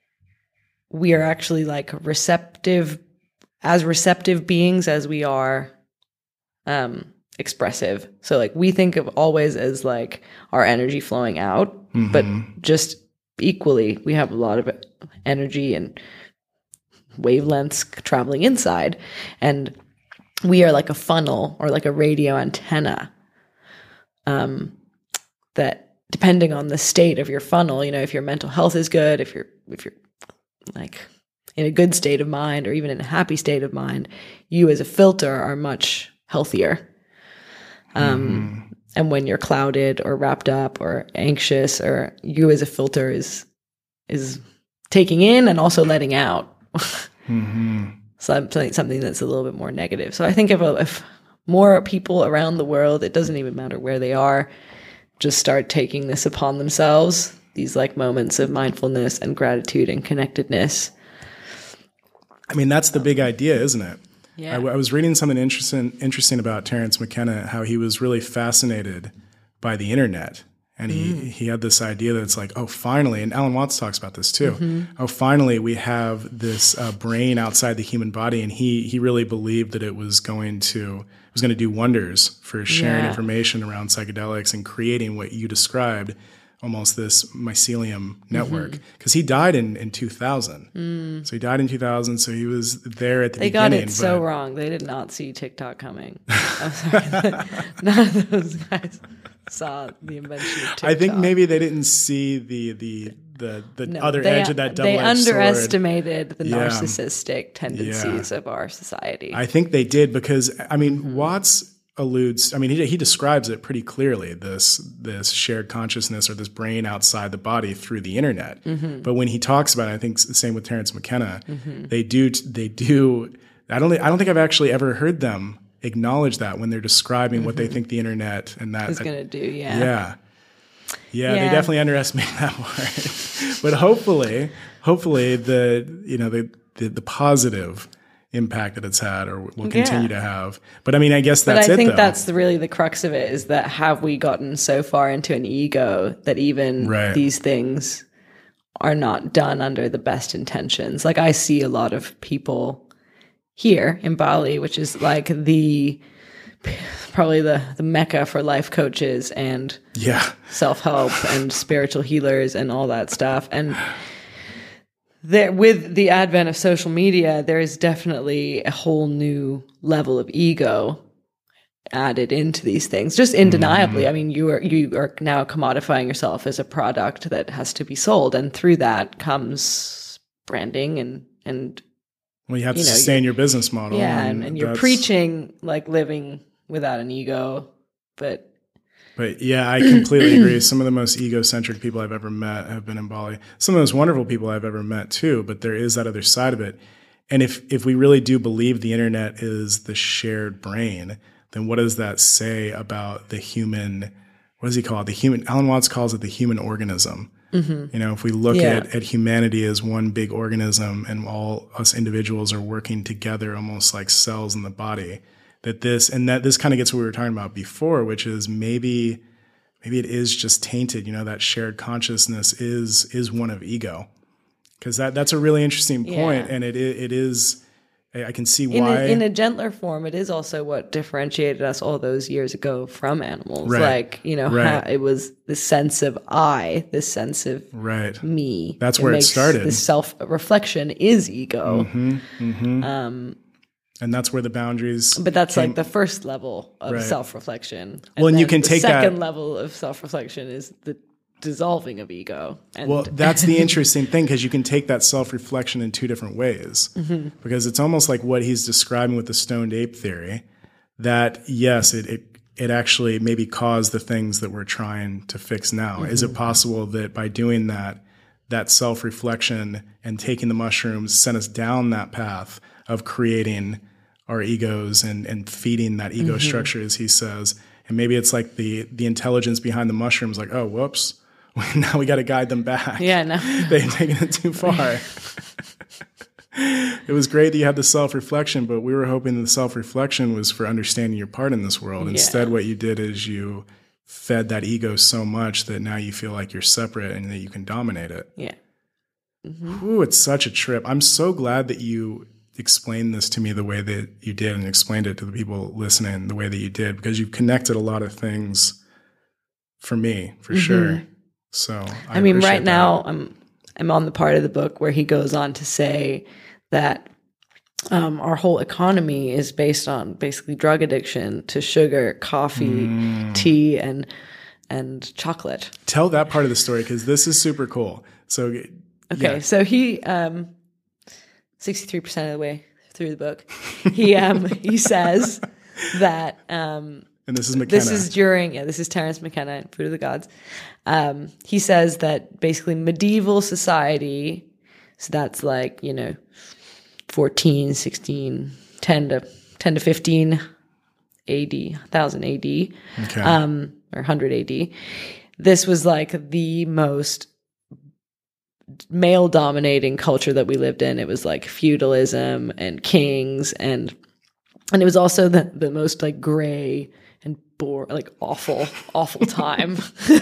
we are actually like receptive, as receptive beings as we are um expressive. So like we think of always as like our energy flowing out, but just equally we have a lot of energy and wavelengths traveling inside, and we are like a funnel or like a radio antenna, um that depending on the state of your funnel, you know, if your mental health is good, if you're if you're like in a good state of mind or even in a happy state of mind, you as a filter are much healthier. Um and when you're clouded or wrapped up or anxious, or you as a filter is is taking in and also letting out mm-hmm. something something that's a little bit more negative. So I think if a, if more people around the world, it doesn't even matter where they are, just start taking this upon themselves, these like moments of mindfulness and gratitude and connectedness. I mean, that's the big idea, isn't it? Yeah. I, I was reading something interesting interesting about Terence McKenna, how he was really fascinated by the internet. And he, Mm. he had this idea that it's like, oh, finally, and Alan Watts talks about this too. Mm-hmm. Oh, finally, we have this uh, brain outside the human body, and he he really believed that it was going to it was going to do wonders for sharing Yeah. information around psychedelics and creating what you described, almost this mycelium network. Because he died in in two thousand, Mm. so he died in two thousand. So he was there at the They got beginning. it so but- wrong. They did not see TikTok coming. I'm sorry. None of those guys saw the invention of TikTok. I think maybe they didn't see the the the, the No, other they, edge of that double They edged sword. underestimated the Yeah. narcissistic tendencies of our society. I think they did because I mean Mm-hmm. Watts alludes. I mean he he describes it pretty clearly. This this shared consciousness or this brain outside the body through the internet. Mm-hmm. But when he talks about it, I think it's the same with Terence McKenna. They do they do. I don't I don't think I've actually ever heard them acknowledge that when they're describing what they think the internet and that Is going to do, yeah. Yeah. Yeah, they Yeah. definitely underestimate that part. But hopefully, hopefully the you know the, the the positive impact that it's had or will continue Yeah. to have. But I mean, I guess But that's I it think though. that's the, really the crux of it, is that have we gotten so far into an ego that even Right. these things are not done under the best intentions? Like I see a lot of people here in Bali, which is like the probably the, the mecca for life coaches and yeah. self-help and spiritual healers and all that stuff. And there, with the advent of social media, there is definitely a whole new level of ego added into these things, just undeniably. I mean, you are you are now commodifying yourself as a product that has to be sold, and through that comes branding and and Well, you have to you know, sustain your business model. yeah, and, and you're that's- preaching like living without an ego, but But yeah, I completely agree. Some of the most egocentric people I've ever met have been in Bali. Some of the most wonderful people I've ever met too, but there is that other side of it. And if if we really do believe the internet is the shared brain, then what does that say about the human, what does he call it? The human, Alan Watts calls it the human organism. Mm-hmm. You know, if we look yeah. at, at humanity as one big organism and all us individuals are working together almost like cells in the body, that this, and that this kind of gets what we were talking about before, which is maybe, maybe it is just tainted, you know, that shared consciousness is, is one of ego. Cause that, that's a really interesting point. Yeah. And it, it is, I can see in why. A, in a gentler form, it is also what differentiated us all those years ago from animals. Right. Like, you know, Right. how it was this sense of I, this sense of right. me. That's where it makes started. This self-reflection is ego. Mm-hmm, mm-hmm. Um, and that's where the boundaries. But that's came. like the first level of Right. self-reflection. Well, and you then can the take that- second level of self-reflection is the dissolving of ego. And Well, that's the interesting thing, because you can take that self-reflection in two different ways. Mm-hmm. Because it's almost like what he's describing with the stoned ape theory, that yes, it it, it actually maybe caused the things that we're trying to fix now. Mm-hmm. Is it possible that by doing that, that self-reflection and taking the mushrooms sent us down that path of creating our egos and, and feeding that ego mm-hmm. structure, as he says? And maybe it's like the the intelligence behind the mushrooms, like, oh, whoops, now we got to guide them back. Yeah, no. They've taken it too far. It was great that you had the self-reflection, but we were hoping the self-reflection was for understanding your part in this world. Yeah. Instead, what you did is you fed that ego so much that now you feel like you're separate and that you can dominate it. Yeah. Mm-hmm. Ooh, it's such a trip. I'm so glad that you explained this to me the way that you did and explained it to the people listening the way that you did, because you've connected a lot of things for me, for mm-hmm. sure. So I, I mean, right that. now I'm I'm on the part of the book where he goes on to say that um, our whole economy is based on basically drug addiction to sugar, coffee, mm. tea, and and chocolate. Tell that part of the story, because this is super cool. So okay, yeah. so he um, sixty-three percent of the way through the book, he um, he says that. Um, And this is McKenna. This is during, yeah, this is Terence McKenna, Food of the Gods. Um, he says that basically medieval society, so that's like, you know, fourteen, sixteen, ten to, ten to fifteen A D, one thousand A D, okay. um, or one hundred A D. This was like the most male-dominating culture that we lived in. It was like feudalism and kings, and and it was also the, the most like gray and bore, like awful, awful time.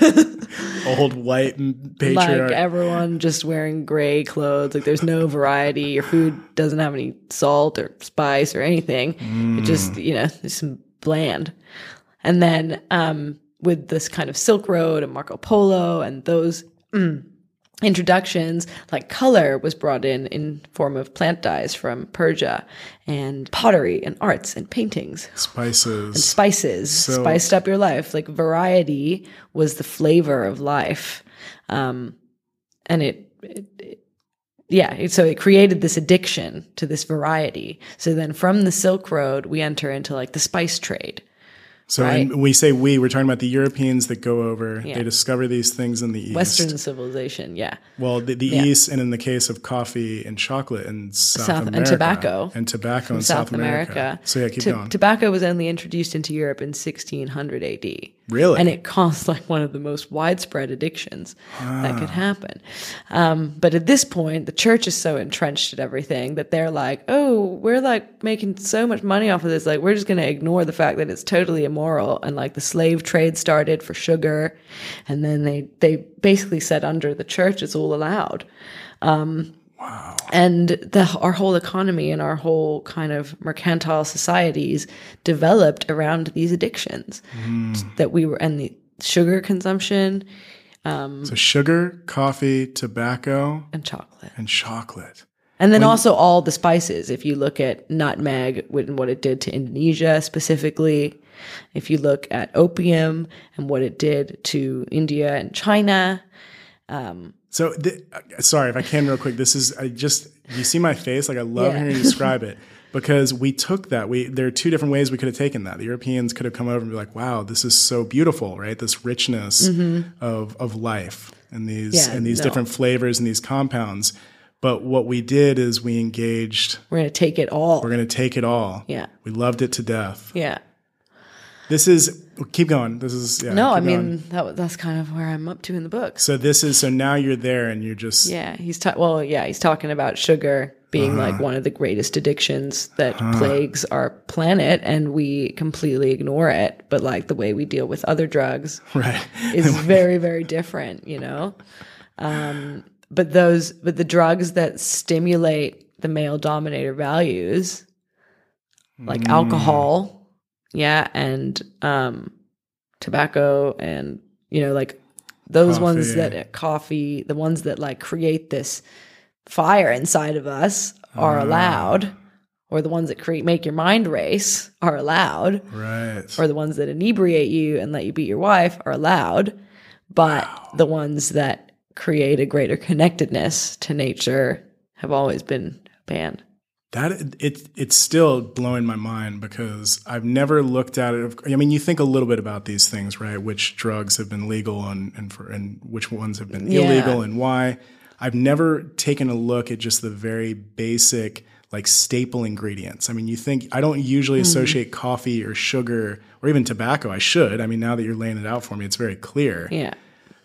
Old white patriarch. Like everyone just wearing gray clothes. Like there's no variety. Your food doesn't have any salt or spice or anything. Mm. It just, you know, it's some bland. And then um, with this kind of Silk Road and Marco Polo and those mm, introductions, like color was brought in in form of plant dyes from Persia, and pottery and arts and paintings, spices and spices so, spiced up your life. Like variety was the flavor of life, um, and it, it, it yeah it, so it created this addiction to this variety. So then from the Silk Road we enter into like the spice trade. So right? when we say we, we're talking about the Europeans that go over, yeah. they discover these things in the East. Western civilization, yeah. Well, the, the yeah. East, and in the case of coffee and chocolate in South, South America. And tobacco. And tobacco in South, South America. America. So yeah, keep T- going. Tobacco was only introduced into Europe in sixteen hundred A D. Really? And it caused like one of the most widespread addictions ah. that could happen. Um, but at this point, the church is so entrenched at everything that they're like, oh, we're like making so much money off of this. Like, we're just going to ignore the fact that it's totally immoral. And like the slave trade started for sugar. And then they, they basically said under the church, it's all allowed. Um, Wow. And the, our whole economy and our whole kind of mercantile societies developed around these addictions mm. that we were, and the sugar consumption. Um, so sugar, coffee, tobacco. And chocolate. And chocolate. And then when, also all the spices. If you look at nutmeg and what it did to Indonesia specifically, if you look at opium and what it did to India and China. Um, So, th- sorry if I can real quick. This is I just you see my face. Like I love yeah. hearing you describe it. because we took that. We there are two different ways we could have taken that. The Europeans could have come over and be like, "Wow, this is so beautiful, right? This richness mm-hmm. of of life and these yeah, and these no. different flavors and these compounds." But what we did is we engaged. We're going to take it all. We're going to take it all. Yeah. We loved it to death. Yeah. This is, keep going. This is, yeah. No, I keep mean, going. that, that's kind of where I'm up to in the book. So this is, so now you're there and you're just. Yeah. He's, ta- well, yeah, he's talking about sugar being uh-huh. like one of the greatest addictions that uh-huh. plagues our planet, and we completely ignore it. But like the way we deal with other drugs right. is very, very different, you know? Um, But those, but the drugs that stimulate the male dominator values, like mm. alcohol, yeah, and um, tobacco, and you know, like those coffee. ones that coffee, the ones that like create this fire inside of us are uh. allowed, or the ones that create make your mind race are allowed, right? Or the ones that inebriate you and let you beat your wife are allowed, but wow. the ones that create a greater connectedness to nature have always been banned. That it it's still blowing my mind because I've never looked at it. I mean, you think a little bit about these things, right? Which drugs have been legal and and, for, and which ones have been yeah. illegal and why. I've never taken a look at just the very basic, like staple ingredients. I mean, you think I don't usually mm. associate coffee or sugar or even tobacco. I should. I mean, now that you're laying it out for me, it's very clear. Yeah.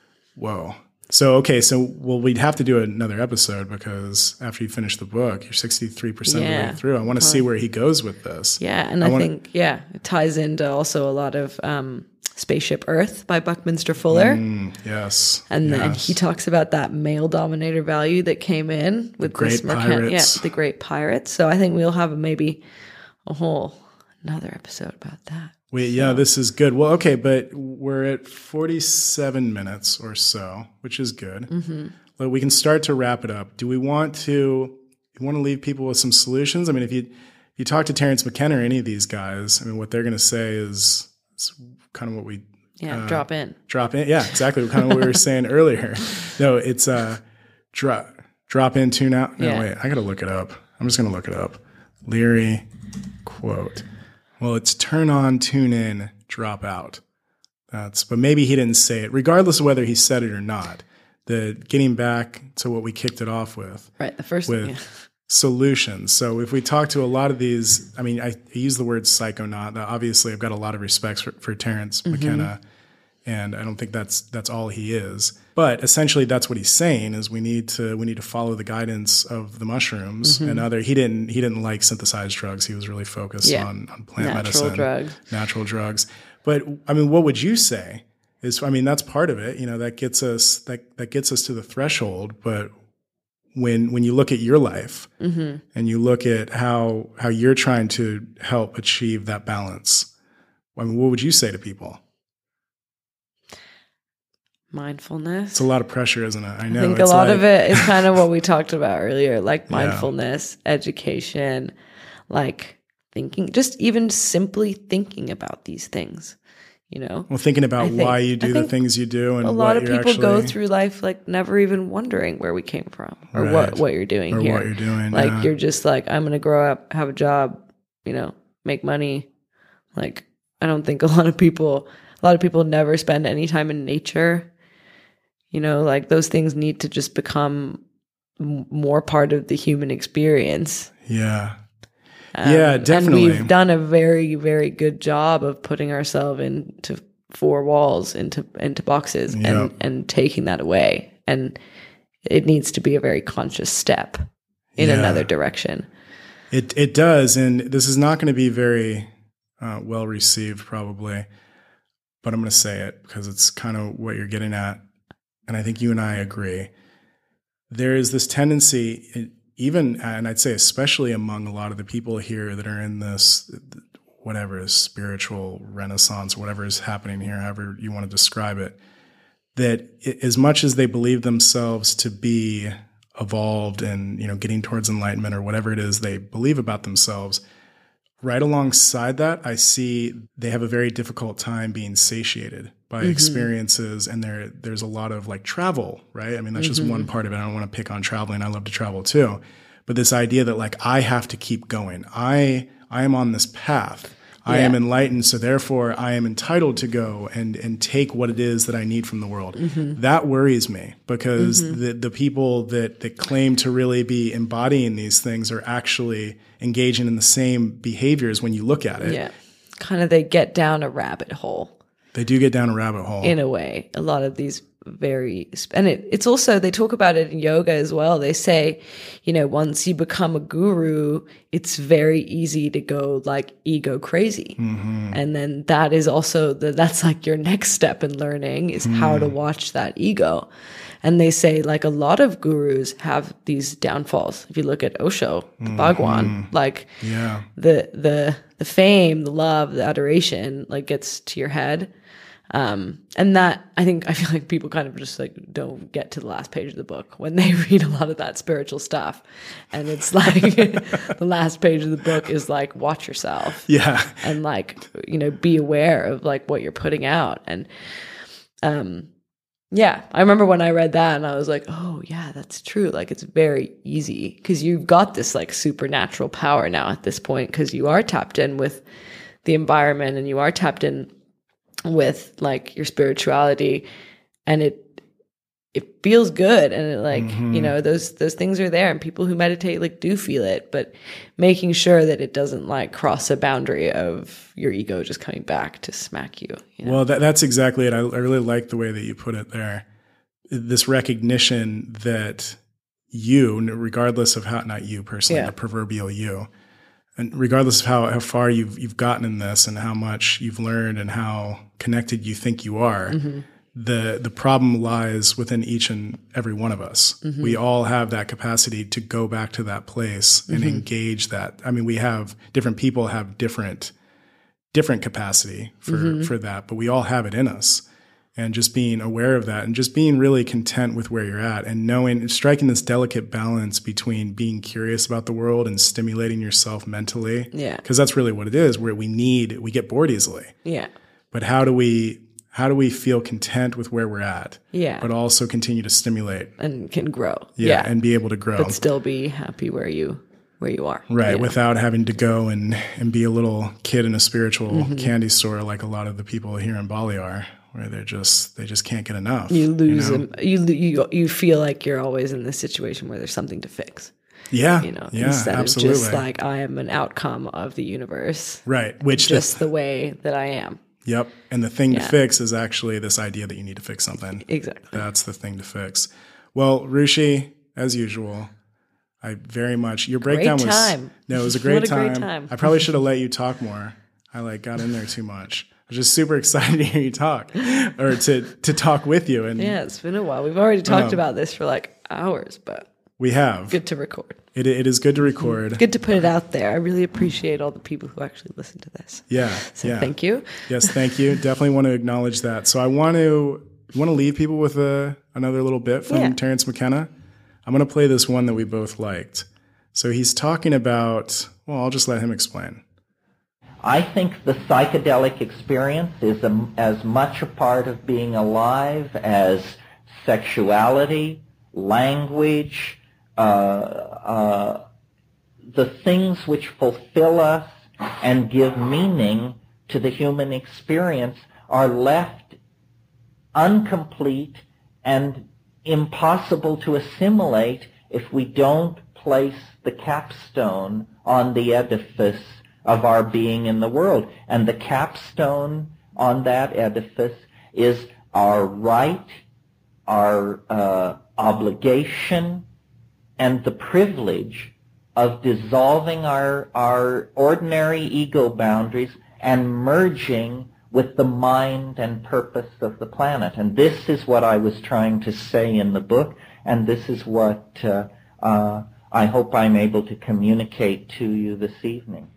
Whoa. So, okay, so, well, we'd have to do another episode because after you finish the book, you're sixty-three percent yeah. of the way through. I want to see where he goes with this. Yeah, and I, I wanna... think, yeah, it ties into also a lot of um, Spaceship Earth by Buckminster Fuller. Mm, yes. And yes. then he talks about that male dominator value that came in with the great this pirates. Yeah, the great pirates. So I think we'll have maybe a whole another episode about that. Wait, yeah, this is good. Well, okay, but we're at forty-seven minutes or so, which is good. Mm-hmm. But we can start to wrap it up. Do we want to you want to leave people with some solutions? I mean, if you you talk to Terence McKenna or any of these guys, I mean, what they're going to say is, is kind of what we yeah uh, drop in, drop in, yeah, exactly, kind of what we were saying earlier. No, it's uh, drop drop in, tune out. No, yeah. wait, I got to look it up. I'm just going to look it up. Leary quote. Well, it's turn on, tune in, drop out. That's, but maybe he didn't say it, regardless of whether he said it or not. The getting back to what we kicked it off with, right? The first with yeah. solutions. So if we talk to a lot of these, I mean, I, I use the word psychonaut. Obviously, I've got a lot of respect for, for Terence mm-hmm. McKenna, and I don't think that's that's all he is. But essentially, that's what he's saying: is we need to we need to follow the guidance of the mushrooms mm-hmm. and other. He didn't he didn't like synthesized drugs. He was really focused yeah. on, on plant natural medicine, drugs. natural drugs. But I mean, what would you say? Is I mean, that's part of it. You know, that gets us that that gets us to the threshold. But when when you look at your life mm-hmm. and you look at how how you're trying to help achieve that balance, I mean, what would you say to people? Mindfulness. It's a lot of pressure, isn't it? I know. I think it's a lot like, of it is kind of what we talked about earlier, like mindfulness, yeah. education, like thinking, just even simply thinking about these things, you know? Well, thinking about think, why you do the things you do. And a lot what of you're people actually, go through life like never even wondering where we came from or right. what, what you're doing or here. what you're doing. Like yeah. you're just like, I'm going to grow up, have a job, you know, make money. Like, I don't think a lot of people, a lot of people never spend any time in nature. You know, like those things need to just become m- more part of the human experience. Yeah. Um, yeah, definitely. And we've done a very, very good job of putting ourselves into four walls, into into boxes, yep. and, and taking that away. And it needs to be a very conscious step in yeah. another direction. It it does. And this is not going to be very uh, well received probably, but I'm going to say it because it's kind of what you're getting at. And I think you and I agree. There is this tendency, even, and I'd say especially among a lot of the people here that are in this, whatever is spiritual renaissance, whatever is happening here, however you want to describe it, that as much as they believe themselves to be evolved and, you know, getting towards enlightenment or whatever it is they believe about themselves, right alongside that, I see they have a very difficult time being satiated by mm-hmm. experiences, and there there's a lot of like travel, right? I mean, that's mm-hmm. just one part of it. I don't want to pick on traveling. I love to travel too. but this idea that like I have to keep going. I I am on this path. I Yeah. am enlightened, so therefore I am entitled to go and, and take what it is that I need from the world. Mm-hmm. That worries me because mm-hmm. the, the people that, that claim to really be embodying these things are actually engaging in the same behaviors when you look at it. Yeah. Kind of they get down a rabbit hole. They do get down a rabbit hole. In a way. A lot of these very, and it, it's also, they talk about it in yoga as well. They say, you know, once you become a guru, it's very easy to go like ego crazy. Mm-hmm. And then that is also the, that's like your next step in learning is mm. how to watch that ego. And they say like a lot of gurus have these downfalls. If you look at Osho, the mm-hmm. Bhagwan, like yeah. the, the, the fame, the love, the adoration, like gets to your head. Um, and that, I think, I feel like people kind of just like don't get to the last page of the book when they read a lot of that spiritual stuff. And it's like the last page of the book is like, watch yourself. Yeah. And like, you know, be aware of like what you're putting out. And, um, yeah, I remember when I read that and I was like, oh yeah, that's true. Like it's very easy because you've got this like supernatural power now at this point because you are tapped in with the environment and you are tapped in with like your spirituality, and it it feels good, and it like mm-hmm. you know those those things are there, and people who meditate like do feel it, but making sure that it doesn't like cross a boundary of your ego just coming back to smack you, you know? Well, that, that's exactly it. I, I really like the way that you put it there. This recognition that you, regardless of how, not you personally, Yeah. the proverbial you, and regardless of how, how far you've you've gotten in this and how much you've learned and how connected you think you are, mm-hmm. the the problem lies within each and every one of us. Mm-hmm. We all have that capacity to go back to that place and mm-hmm. engage that. I mean, we have different people have different different capacity for mm-hmm. for that, but we all have it in us. And just being aware of that and just being really content with where you're at and knowing, striking this delicate balance between being curious about the world and stimulating yourself mentally. Yeah. Because that's really what it is, where we need, we get bored easily. Yeah. But how do we, how do we feel content with where we're at? Yeah. But also continue to stimulate. And can grow. Yeah. Yeah. And be able to grow. But still be happy where you, where you are. Right. You know? Without having to go and, and be a little kid in a spiritual mm-hmm. candy store like a lot of the people here in Bali are. Where they're just they just can't get enough. You lose you know? them. You you you feel like you're always in this situation where there's something to fix. Yeah, you know, yeah, instead absolutely. of just like I am an outcome of the universe, right? Which just the, the way that I am. Yep, and the thing Yeah. to fix is actually this idea that you need to fix something. Exactly. That's the thing to fix. Well, Rushi, as usual, I very much your breakdown Great was time. no, it was a great, What a time. great time. I probably should have let you talk more. I like got in there too much. I was just super excited to hear you talk, or to to talk with you. And Yeah, it's been a while. We've already talked Um, about this for like hours, but we have. good to record. It it is good to record. Good to put it out there. I really appreciate all the people who actually listen to this. Yeah. So yeah. thank you. Yes, thank you. Definitely want to acknowledge that. So I want to want to leave people with a another little bit from Yeah. Terence McKenna. I'm going to play this one that we both liked. So he's talking about. Well, I'll just let him explain. I think the psychedelic experience is a, as much a part of being alive as sexuality, language, uh, uh, the things which fulfill us and give meaning to the human experience are left incomplete and impossible to assimilate if we don't place the capstone on the edifice of our being in the world. And the capstone on that edifice is our right, our uh, obligation, and the privilege of dissolving our, our ordinary ego boundaries and merging with the mind and purpose of the planet. And this is what I was trying to say in the book, and this is what uh, uh, I hope I'm able to communicate to you this evening.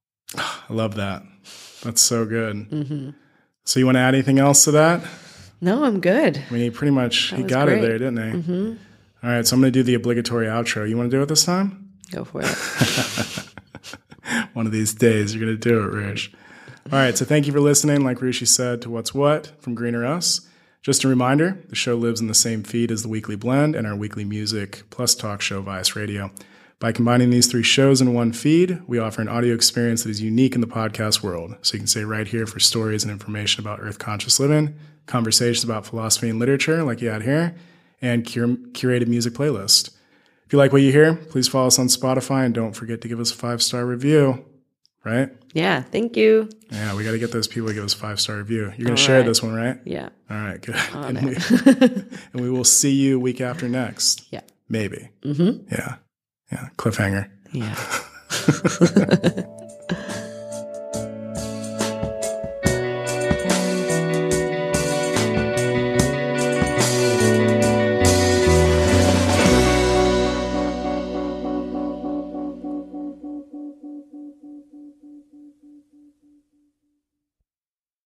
I love that. That's so good. Mm-hmm. So you want to add anything else to that? No, I'm good. I mean, he pretty much, That he was got great. it there, didn't he? Mm-hmm. All right, so I'm going to do the obligatory outro. You want to do it this time? Go for it. One of these days, you're going to do it, Rush. All right, so thank you for listening, like Rushi said, to What's What from Greener Us. Just a reminder, the show lives in the same feed as the Weekly Blend and our weekly music plus talk show, Vice Radio. By combining these three shows in one feed, we offer an audio experience that is unique in the podcast world. So you can stay right here for stories and information about Earth Conscious Living, conversations about philosophy and literature like you had here, and cur- curated music playlist. If you like what you hear, please follow us on Spotify and don't forget to give us a five-star review, right? Yeah, thank you. Yeah, we got to get those people to give us a five-star review. You're going to All share right. this one, right? Yeah. All right, good. On And we, it. and we will see you week after next. Yeah. Maybe. Mm-hmm. Yeah. Yeah. Cliffhanger. Yeah.